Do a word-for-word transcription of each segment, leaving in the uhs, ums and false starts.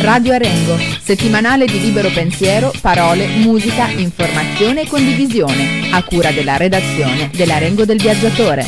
Radio Arengo, settimanale di libero pensiero, parole, musica, informazione e condivisione, a cura della redazione dell'Arengo del Viaggiatore.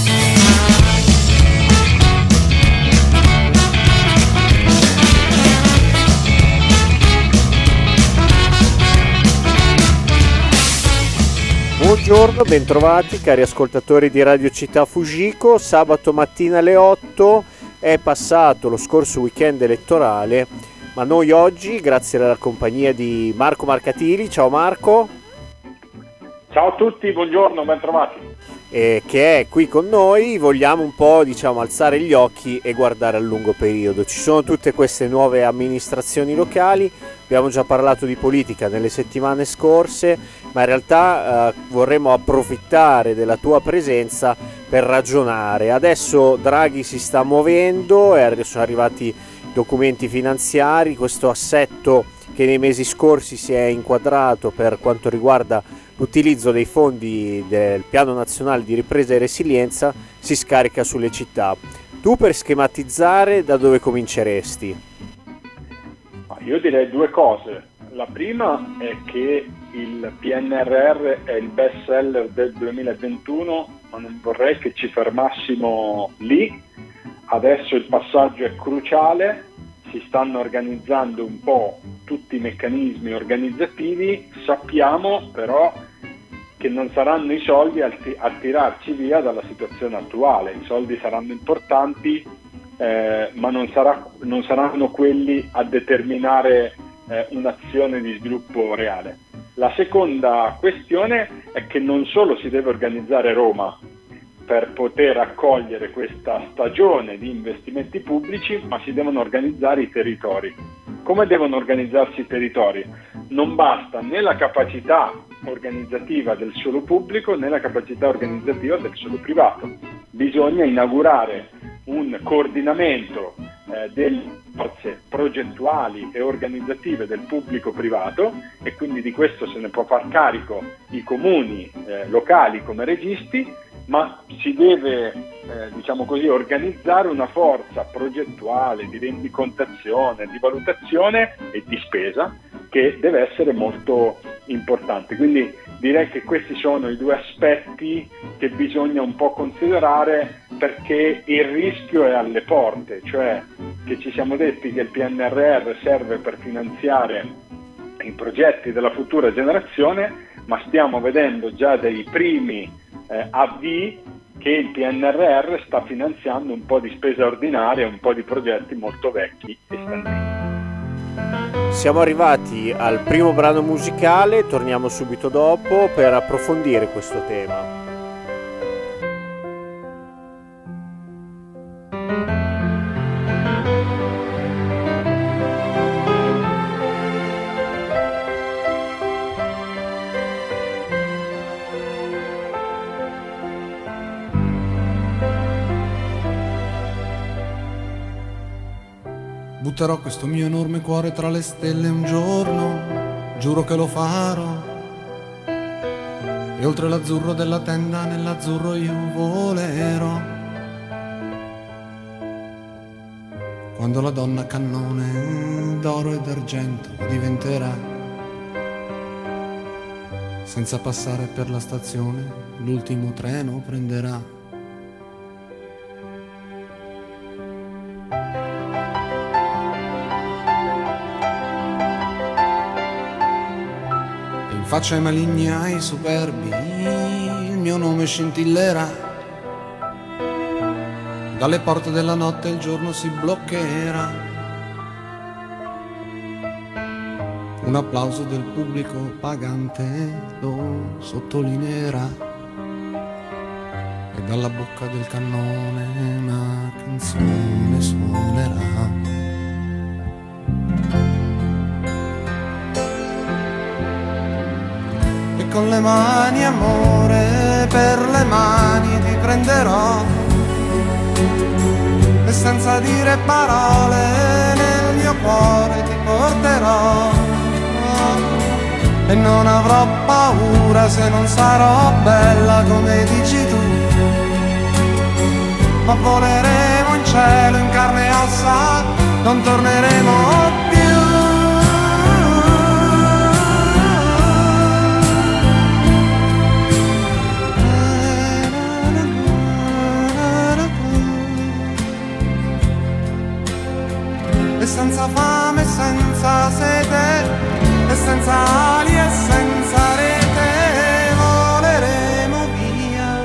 Buongiorno, bentrovati cari ascoltatori di Radio Città Fujiko. Sabato mattina alle otto è passato lo scorso weekend elettorale, ma noi oggi, grazie alla compagnia di Marco Marcatili, ciao Marco. Ciao a tutti, buongiorno, bentrovati. Eh, che è qui con noi, vogliamo un po' diciamo alzare gli occhi e guardare a lungo periodo. Ci sono tutte queste nuove amministrazioni locali, abbiamo già parlato di politica nelle settimane scorse, ma in realtà eh, vorremmo approfittare della tua presenza per ragionare. Adesso Draghi si sta muovendo, e sono arrivati documenti finanziari, questo assetto che nei mesi scorsi si è inquadrato per quanto riguarda l'utilizzo dei fondi del Piano Nazionale di Ripresa e Resilienza si scarica sulle città. Tu, per schematizzare, da dove cominceresti? Io direi due cose. La prima è che il P N R R è il best seller del duemilaventuno, ma non vorrei che ci fermassimo lì. Adesso il passaggio è cruciale, si stanno organizzando un po' tutti i meccanismi organizzativi, sappiamo però che non saranno i soldi a, t- a tirarci via dalla situazione attuale. I soldi saranno importanti, eh, ma non, sarà, non saranno quelli a determinare eh, un'azione di sviluppo reale. La seconda questione è che non solo si deve organizzare Roma per poter accogliere questa stagione di investimenti pubblici, ma si devono organizzare i territori. Come devono organizzarsi i territori? Non basta né la capacità organizzativa del suolo pubblico né la capacità organizzativa del suolo privato. Bisogna inaugurare un coordinamento eh, delle forze progettuali e organizzative del pubblico privato, e quindi di questo se ne può far carico i comuni eh, locali come registi, ma si deve eh, diciamo così organizzare una forza progettuale di rendicontazione, di valutazione e di spesa che deve essere molto importante. Quindi direi che questi sono i due aspetti che bisogna un po' considerare, perché il rischio è alle porte, cioè che ci siamo detti che il P N R R serve per finanziare i progetti della futura generazione, ma stiamo vedendo già dei primi eh, avvii che il P N R R sta finanziando un po' di spesa ordinaria e un po' di progetti molto vecchi e stantiti. Siamo arrivati al primo brano musicale, torniamo subito dopo per approfondire questo tema. Butterò questo mio enorme cuore tra le stelle un giorno, giuro che lo farò. E oltre l'azzurro della tenda, nell'azzurro io volerò. Quando la donna cannone d'oro e d'argento diventerà, senza passare per la stazione, l'ultimo treno prenderà. Faccia ai maligni, ai superbi, il mio nome scintillerà. Dalle porte della notte il giorno si bloccherà. Un applauso del pubblico pagante lo sottolineerà. E dalla bocca del cannone una canzone suonerà. Con le mani amore, per le mani ti prenderò, e senza dire parole nel mio cuore ti porterò, e non avrò paura se non sarò bella come dici tu, ma voleremo in cielo in carne e ossa, non torneremo più. senza fame, senza sete, e senza ali e senza rete voleremo via.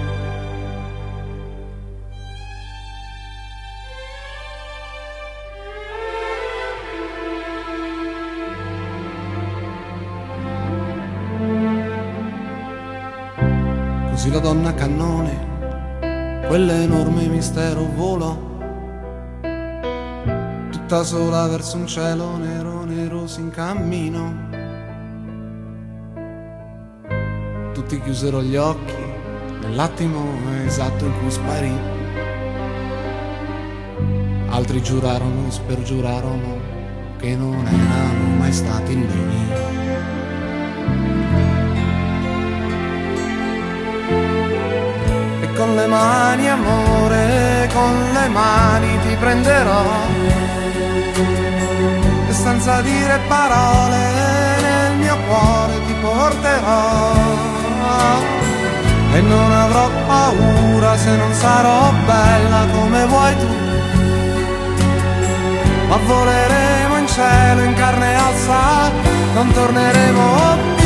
Così la donna cannone, quell'enorme mistero volò, tutta sola verso un cielo nero, nero in cammino. Tutti chiusero gli occhi nell'attimo esatto in cui sparì. Altri giurarono e spergiurarono che non erano mai stati lì. Con le mani, amore, con le mani ti prenderò, e senza dire parole nel mio cuore ti porterò, e non avrò paura se non sarò bella come vuoi tu, ma voleremo in cielo in carne e ossa, non torneremo più.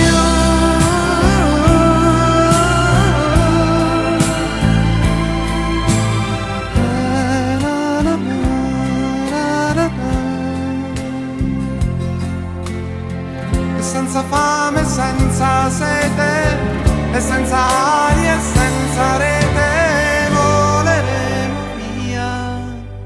Senza fame, senza sete, e senza ali e senza rete voleremo via.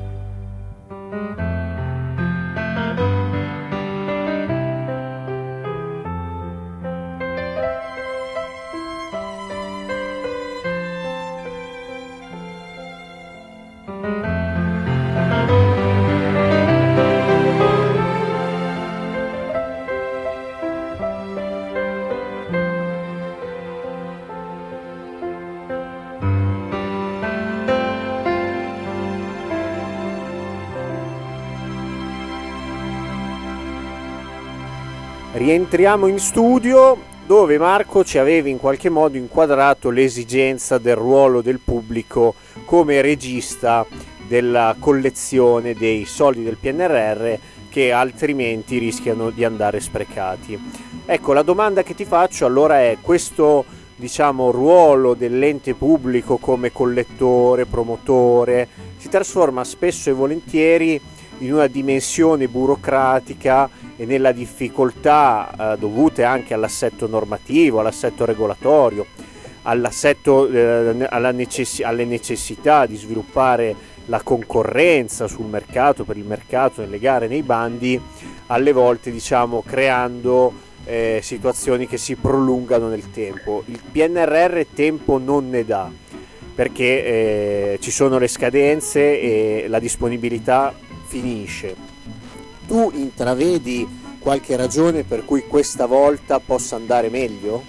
Rientriamo in studio dove Marco ci aveva in qualche modo inquadrato l'esigenza del ruolo del pubblico come regista della collezione dei soldi del P N R R che altrimenti rischiano di andare sprecati. Ecco, la domanda che ti faccio allora è: questo, diciamo, ruolo dell'ente pubblico come collettore, promotore, si trasforma spesso e volentieri in una dimensione burocratica e nella difficoltà eh, dovute anche all'assetto normativo, all'assetto regolatorio, all'assetto, eh, alla necess- alle necessità di sviluppare la concorrenza sul mercato, per il mercato, nelle gare, nei bandi, alle volte, diciamo, creando eh, situazioni che si prolungano nel tempo. Il P N R R tempo non ne dà, perché eh, ci sono le scadenze e la disponibilità finisce. Tu intravedi qualche ragione per cui questa volta possa andare meglio?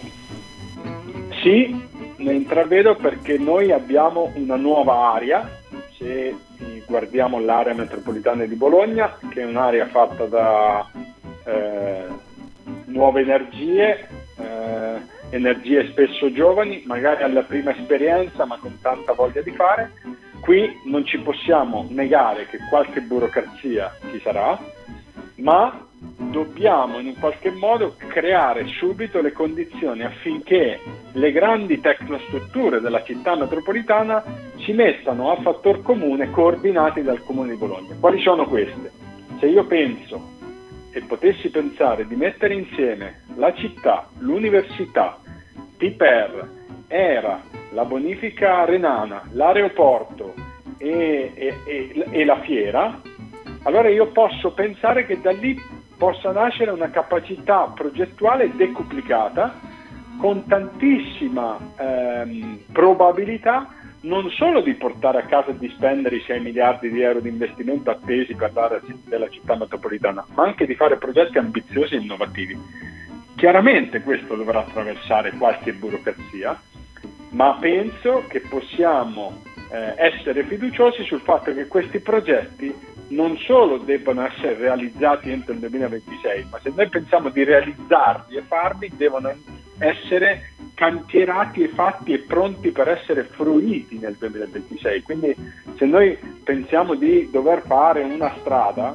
Sì, ne intravedo perché noi abbiamo una nuova area. Se guardiamo l'area metropolitana di Bologna, che è un'area fatta da eh, nuove energie, eh, energie spesso giovani, magari alla prima esperienza ma con tanta voglia di fare. Qui non ci possiamo negare che qualche burocrazia ci sarà, ma dobbiamo in un qualche modo creare subito le condizioni affinché le grandi tecnostrutture della città metropolitana si mettano a fattor comune, coordinati dal Comune di Bologna. Quali sono queste? Se io penso e potessi pensare di mettere insieme la città, l'università, T P E R, E R A, la bonifica renana, l'aeroporto e, e, e, e la fiera, allora io posso pensare che da lì possa nascere una capacità progettuale decuplicata con tantissima ehm, probabilità non solo di portare a casa e di spendere i sei miliardi di euro di investimento attesi per l'area della città metropolitana, ma anche di fare progetti ambiziosi e innovativi. Chiaramente questo dovrà attraversare qualche burocrazia, ma penso che possiamo eh, essere fiduciosi sul fatto che questi progetti non solo debbano essere realizzati entro il duemilaventisei, ma se noi pensiamo di realizzarli e farli, devono essere cantierati e fatti e pronti per essere fruiti nel duemilaventisei. Quindi se noi pensiamo di dover fare una strada,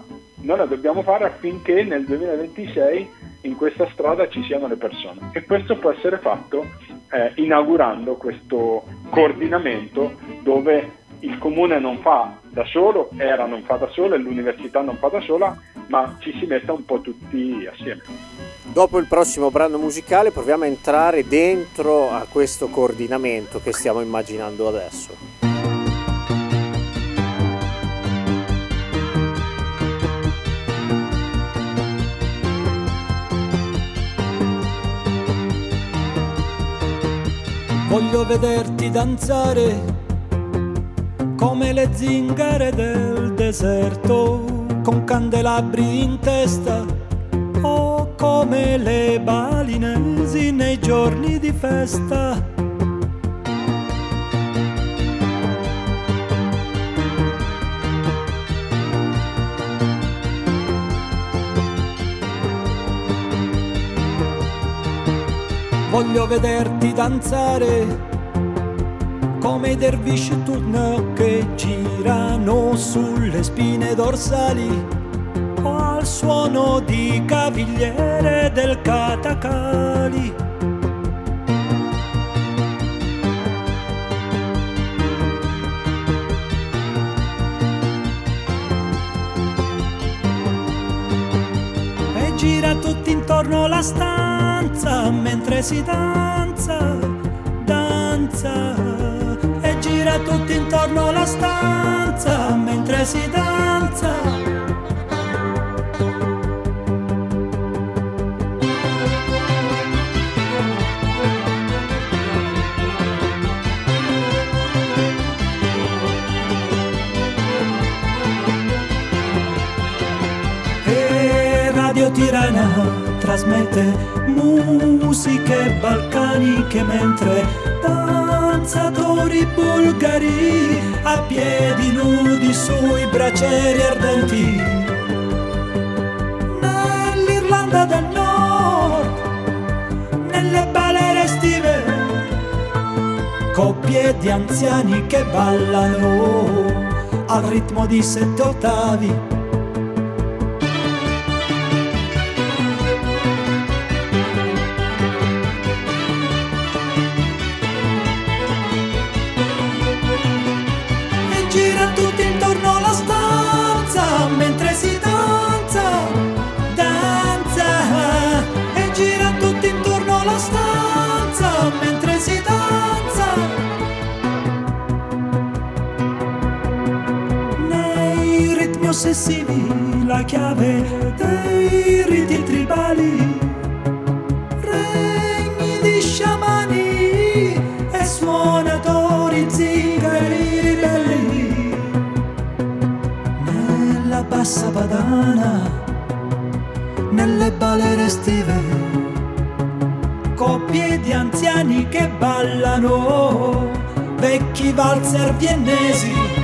noi la dobbiamo fare affinché nel duemilaventisei in questa strada ci siano le persone, e questo può essere fatto eh, inaugurando questo coordinamento dove il comune non fa da solo, Era non fa da solo e l'università non fa da sola, ma ci si metta un po' tutti assieme. Dopo il prossimo brano musicale proviamo a entrare dentro a questo coordinamento che stiamo immaginando adesso. Voglio vederti danzare come le zingare del deserto, con candelabri in testa, o come le balinesi nei giorni di festa. Voglio vederti danzare come i dervisci turno che girano sulle spine dorsali, o al suono di cavigliere del Katakali. E gira tutti intorno la stanza mentre si danza, danza. E gira tutti intorno la stanza mentre si danza. E Radio Tirana trasmette musiche balcaniche mentre danzatori bulgari a piedi nudi sui bracieri ardenti. Nell'Irlanda del Nord, nelle balere estive, coppie di anziani che ballano al ritmo di sette ottavi. Ossessivi, la chiave dei riti tribali, regni di sciamani e suonatori zingari ribelli. Nella bassa padana, nelle balere estive, coppie di anziani che ballano, vecchi valzer viennesi.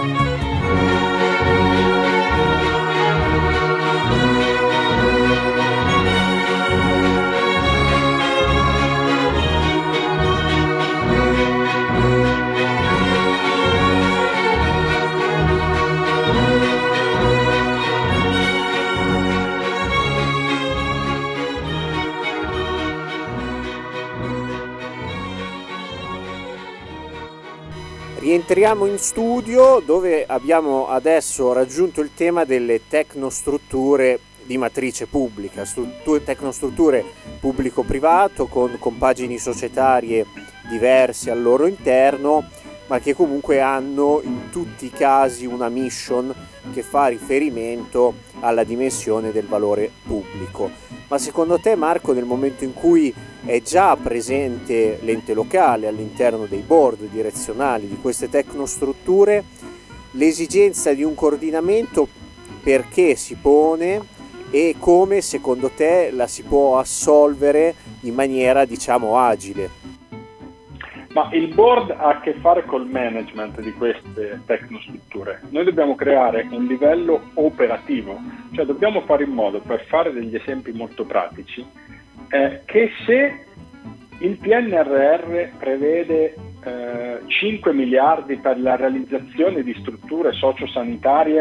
Rientriamo in studio dove abbiamo adesso raggiunto il tema delle tecnostrutture di matrice pubblica, strutture, tecnostrutture pubblico-privato con compagini societarie diverse al loro interno, ma che comunque hanno in tutti i casi una mission che fa riferimento alla dimensione del valore pubblico. Ma secondo te, Marco, nel momento in cui è già presente l'ente locale all'interno dei board direzionali di queste tecnostrutture, l'esigenza di un coordinamento perché si pone e come secondo te la si può assolvere in maniera, diciamo, agile? Ma il board ha a che fare col management di queste tecnostrutture. Noi dobbiamo creare un livello operativo, cioè dobbiamo fare in modo, per fare degli esempi molto pratici, eh, che se il P N R R prevede eh, cinque miliardi per la realizzazione di strutture sociosanitarie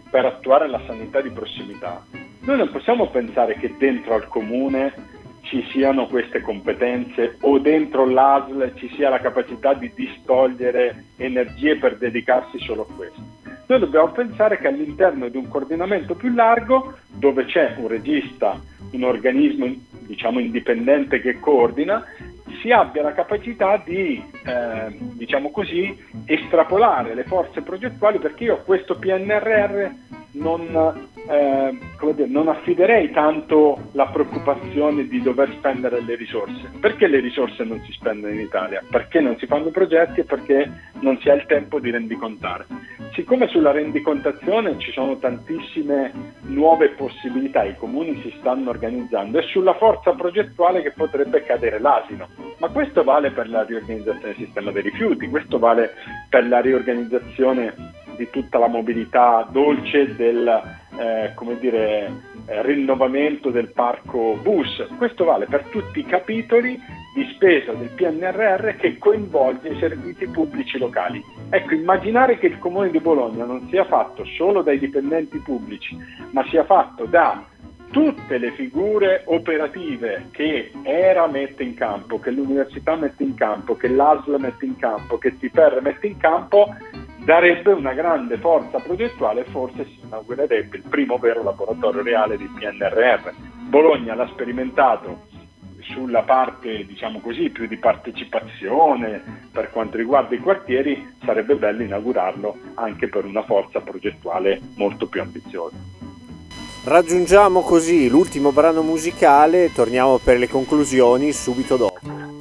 per attuare la sanità di prossimità, noi non possiamo pensare che dentro al comune ci siano queste competenze o dentro l'A S L ci sia la capacità di distogliere energie per dedicarsi solo a questo. Noi dobbiamo pensare che all'interno di un coordinamento più largo, dove c'è un regista, un organismo diciamo indipendente che coordina, si abbia la capacità di, eh, diciamo così, estrapolare le forze progettuali, perché io a questo P N R R non, eh, come dire, non affiderei tanto la preoccupazione di dover spendere le risorse. Perché le risorse non si spendono in Italia? Perché non si fanno progetti e perché non si ha il tempo di rendicontare. Siccome sulla rendicontazione ci sono tantissime nuove possibilità, i comuni si stanno organizzando, è sulla forza progettuale che potrebbe cadere l'asino. Ma questo vale per la riorganizzazione del sistema dei rifiuti, questo vale per la riorganizzazione di tutta la mobilità dolce, del eh, come dire, eh, rinnovamento del parco bus. Questo vale per tutti i capitoli di spesa del P N R R che coinvolge i servizi pubblici locali. Ecco, immaginare che il Comune di Bologna non sia fatto solo dai dipendenti pubblici, ma sia fatto da tutte le figure operative che ERA mette in campo, che l'università mette in campo, che l'A S L mette in campo, che T P R mette in campo, darebbe una grande forza progettuale e forse si inaugurerebbe il primo vero laboratorio reale di P N R R. Bologna l'ha sperimentato sulla parte, diciamo così, più di partecipazione per quanto riguarda i quartieri, sarebbe bello inaugurarlo anche per una forza progettuale molto più ambiziosa. Raggiungiamo così l'ultimo brano musicale, torniamo per le conclusioni subito dopo.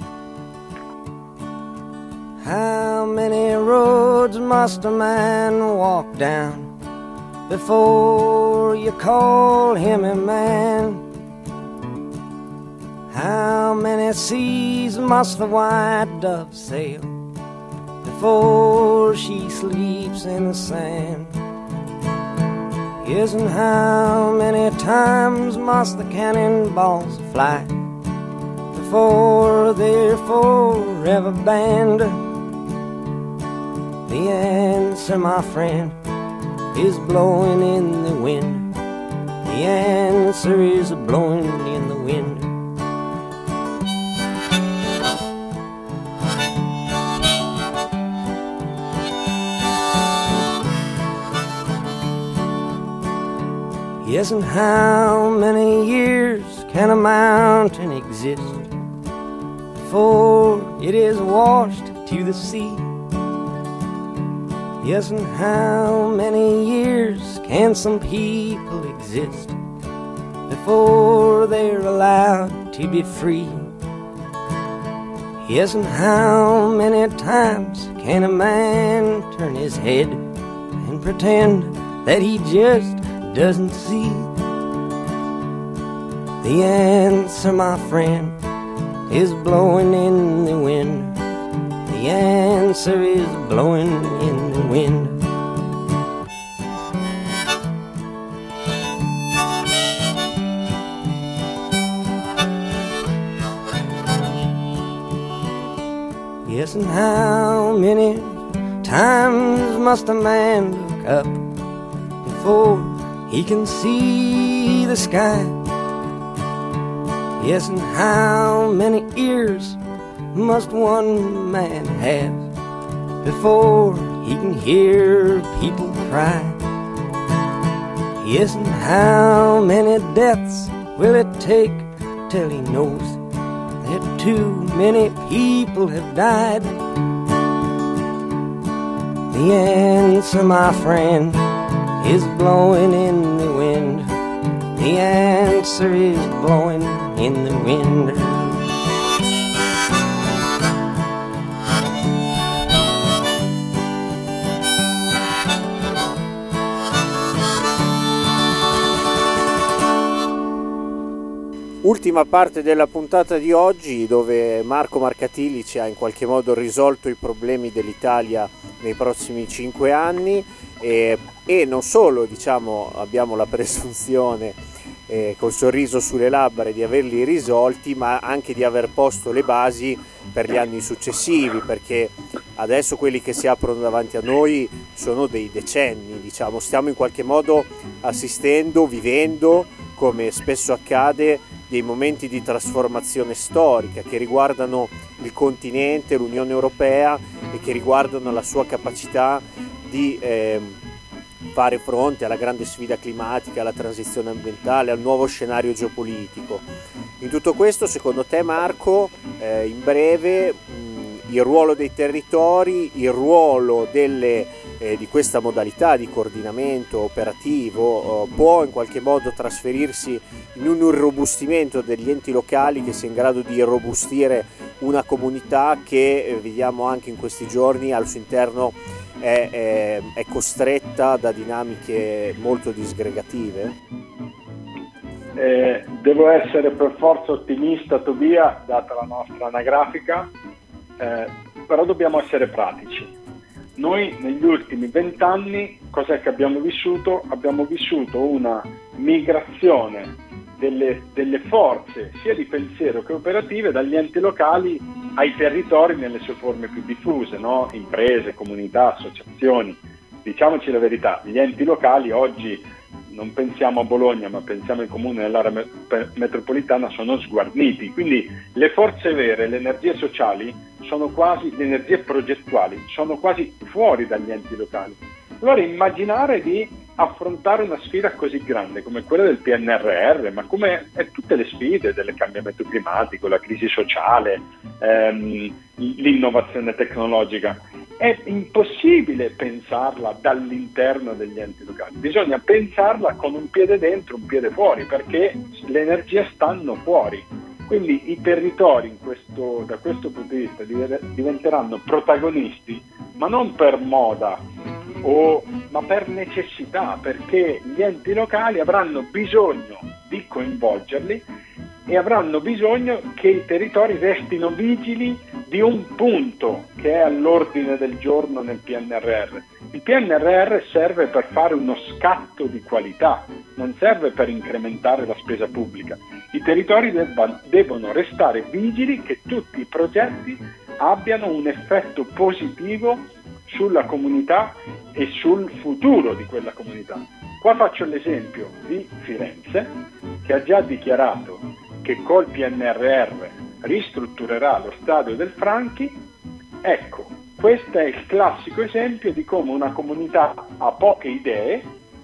How many roads must a man walk down before you call him a man? How many seas must the white dove sail before she sleeps in the sand? Yes, and how many times must the cannonballs fly before they're forever banned? The answer, my friend, is blowing in the wind. The answer is blowing in the wind. Yes, and how many years can a mountain exist before it is washed to the sea? Yes, and how many years can some people exist before they're allowed to be free? Yes, and how many times can a man turn his head and pretend that he just doesn't see? The answer, my friend, is blowing in the wind. The answer is blowing in the wind. Yes, and how many times must a man look up before he can see the sky? Yes, and how many ears must one man have before he can hear people cry? Yes, and how many deaths will it take till he knows that too many people have died? The answer, my friend, is blowing in the wind. The answer is blowing in the wind. Ultima parte della puntata di oggi, dove Marco Marcatilli ci ha in qualche modo risolto i problemi dell'Italia nei prossimi cinque anni e, e non solo, diciamo, abbiamo la presunzione eh, col sorriso sulle labbra di averli risolti, ma anche di aver posto le basi per gli anni successivi, perché adesso quelli che si aprono davanti a noi sono dei decenni, diciamo, stiamo in qualche modo assistendo, vivendo, come spesso accade, dei momenti di trasformazione storica che riguardano il continente, l'Unione Europea e che riguardano la sua capacità di eh, fare fronte alla grande sfida climatica, alla transizione ambientale, al nuovo scenario geopolitico. In tutto questo, secondo te, Marco, eh, in breve, mh, il ruolo dei territori, il ruolo delle, eh, di questa modalità di coordinamento operativo eh, può in qualche modo trasferirsi in un irrobustimento degli enti locali che sia in grado di irrobustire una comunità che eh, vediamo anche in questi giorni al suo interno È, è, è costretta da dinamiche molto disgregative? Eh, devo essere per forza ottimista, Tobia, data la nostra anagrafica, eh, però dobbiamo essere pratici. Noi negli ultimi vent'anni cos'è che abbiamo vissuto? Abbiamo vissuto una migrazione delle, delle forze sia di pensiero che operative dagli enti locali ai territori nelle sue forme più diffuse, no? Imprese, comunità, associazioni. Diciamoci la verità, gli enti locali oggi, non pensiamo a Bologna ma pensiamo ai comuni dell'area met- metropolitana, sono sguarniti, quindi le forze vere, le energie sociali sono quasi, le energie progettuali sono quasi fuori dagli enti locali. Allora immaginare di affrontare una sfida così grande come quella del P N R R, ma come è tutte le sfide del cambiamento climatico, la crisi sociale, ehm, l'innovazione tecnologica, è impossibile pensarla dall'interno degli enti locali, bisogna pensarla con un piede dentro, un piede fuori, perché le energie stanno fuori. Quindi i territori in questo, da questo punto di vista diventeranno protagonisti, ma non per moda, o, ma per necessità, perché gli enti locali avranno bisogno di coinvolgerli e avranno bisogno che i territori restino vigili di un punto che è all'ordine del giorno nel P N R R. Il P N R R serve per fare uno scatto di qualità, non serve per incrementare la spesa pubblica. I territori debba, devono restare vigili che tutti i progetti abbiano un effetto positivo sulla comunità e sul futuro di quella comunità. Qua faccio l'esempio di Firenze, che ha già dichiarato che col P N R R ristrutturerà lo stadio del Franchi. Ecco, questo è il classico esempio di come una comunità ha poche idee,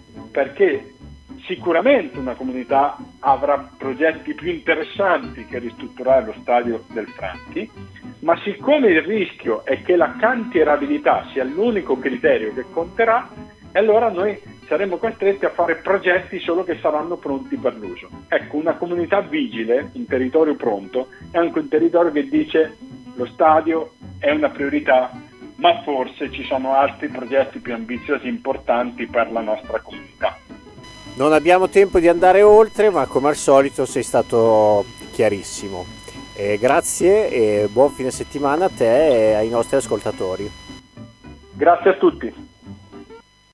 perché sicuramente una comunità avrà progetti più interessanti che ristrutturare lo stadio del Franchi, ma siccome il rischio è che la cantierabilità sia l'unico criterio che conterà, allora noi saremo costretti a fare progetti solo che saranno pronti per l'uso. Ecco, una comunità vigile, un territorio pronto, è anche un territorio che dice lo stadio è una priorità, ma forse ci sono altri progetti più ambiziosi e importanti per la nostra comunità. Non abbiamo tempo di andare oltre, ma come al solito sei stato chiarissimo. Eh, grazie e buon fine settimana a te e ai nostri ascoltatori. Grazie a tutti.